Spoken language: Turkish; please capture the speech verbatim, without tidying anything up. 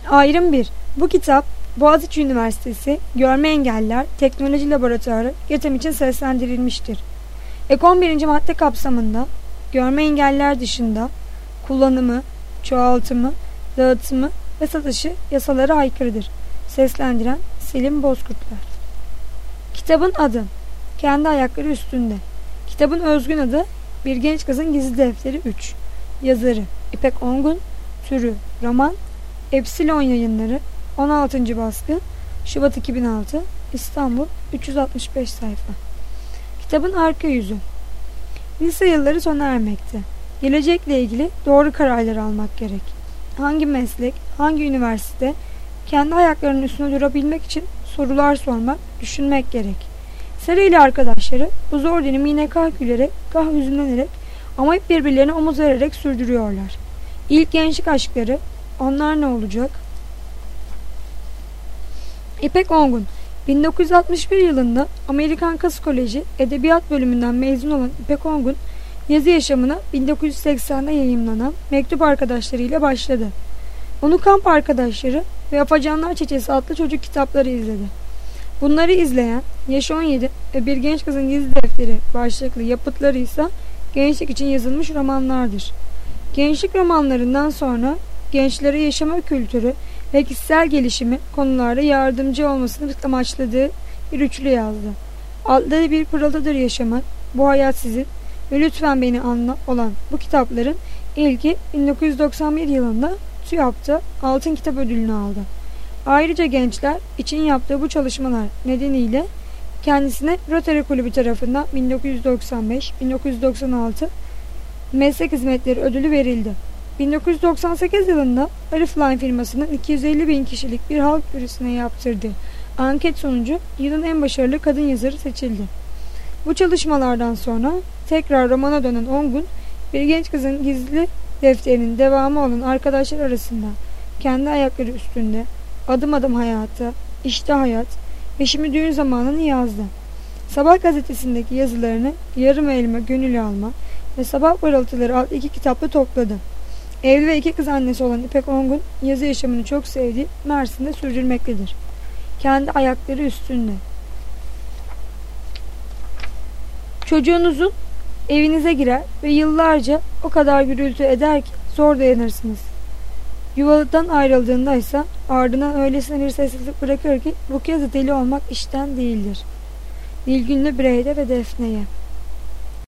Ayrım bir. Bu kitap Boğaziçi Üniversitesi Görme Engelliler Teknoloji Laboratuvarı YÖTEM için seslendirilmiştir. Ek on birinci madde kapsamında görme engelliler dışında kullanımı, çoğaltımı, dağıtımı ve satışı yasalara aykırıdır. Seslendiren Selim Bozkurtlar. Kitabın adı Kendi Ayakları Üstünde. Kitabın özgün adı Bir Genç Kızın Gizli Defteri üç. Yazarı İpek Ongun. Türü roman. Epsilon Yayınları. on altıncı baskı. Şubat iki bin altı. İstanbul. üç yüz altmış beş sayfa. Kitabın arka yüzü. Lise yılları sona ermekte. Gelecekle ilgili doğru kararlar almak gerek. Hangi meslek, hangi üniversite, kendi ayaklarının üstüne durabilmek için sorular sormak, düşünmek gerek. Sera ile arkadaşları bu zor dönemi yine kah gülerek, kah hüzünlenerek ama hep birbirlerine omuz vererek sürdürüyorlar. İlk gençlik aşkları, onlar ne olacak? İpek Ongun, bin dokuz yüz altmış bir yılında Amerikan Kız Koleji Edebiyat Bölümünden mezun olan İpek Ongun, yazı yaşamına bin dokuz yüz seksende yayımlanan Mektup Arkadaşları ile başladı. Onu Kamp Arkadaşları ve Afacanlar Çetesi adlı çocuk kitapları izledi. Bunları izleyen Yaş on yedi ve Bir Genç Kızın Gizli Defteri başlıklı yapıtları ise gençlik için yazılmış romanlardır. Gençlik romanlarından sonra gençlere yaşama kültürü ve kişisel gelişimi konularda yardımcı olmasını amaçladığı bir üçlü yazdı. Adları Bir Pırıltıdır Yaşamak, Bu Hayat Sizin ve Lütfen Beni Anla olan bu kitapların ilki bin dokuz yüz doksan bir yılında TÜYAP'ta Altın Kitap Ödülünü aldı. Ayrıca gençler için yaptığı bu çalışmalar nedeniyle kendisine Rotary Kulübü tarafından bin dokuz yüz doksan beş bin dokuz yüz doksan altı Meslek Hizmetleri Ödülü verildi. bin dokuz yüz doksan sekiz yılında Oriflame firmasının iki yüz elli bin kişilik bir halk jürisine yaptırdığı anket sonucu yılın en başarılı kadın yazarı seçildi. Bu çalışmalardan sonra tekrar romana dönen Ongun, Bir Genç Kızın Gizli Defterinin devamı olan Arkadaşlar Arasında, Kendi Ayakları Üstünde, Adım Adım Hayata, İşte Hayat ve Şimdi Düğün Zamanı'nı yazdı. Sabah gazetesindeki yazılarını Yarım Elma, Gönül Alma ve Sabah Parıltıları adlı iki kitapla topladı. Evli ve iki kız annesi olan İpek Ongun, yazı yaşamını çok sevdiği Mersin'de sürdürmektedir. Kendi Ayakları Üstünde. Çocuğunuzun evinize girer ve yıllarca o kadar gürültü eder ki zor dayanırsınız. Yuvadan ayrıldığında ise ardından öylesine bir sessizlik bırakır ki bu kez deli olmak işten değildir. Nilgünlü Bireyde ve Defne'ye.